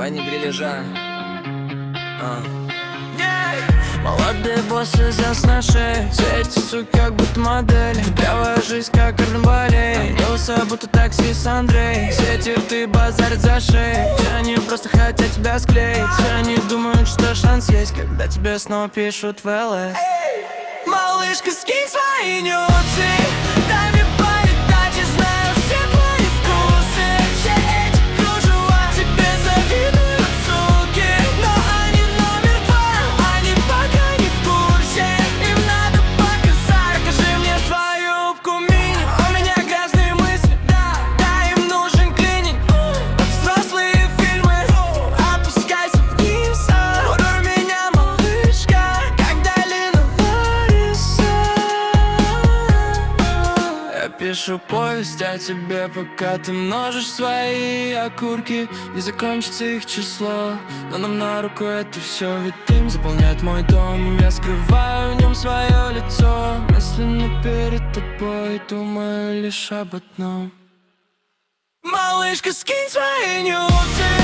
не грилежа. Молодые боссы здесь на шее, светятся как будто модели. Белая жизнь как карнавале, оделся будто таксист Андрей. Светит и базарит за шею, все они просто хотят тебя склеить. Все они думают, что шанс есть, когда тебе снова пишут в ЛС. Малышка, скинь свои нюцы, дай мне полетать, я знаю все твои вкусы. Все эти кружева тебе завидуют, суки, но они номер два, они пока не в курсе. Им надо показать, покажи мне свою юбку мини. У меня грязные мысли, да, им нужен клиник. Взрослые фильмы, опускайся вниз. Ударь меня, малышка, как долина Лариса. Я пишу повесть о тебе, пока ты множишь свои окурки. Не закончится их число, но нам на руку это все. Ведь дым заполняет мой дом, я скрываю в нем свое лицо. Мысленно перед тобой думаю лишь об одном. Малышка, скинь свои нюцы.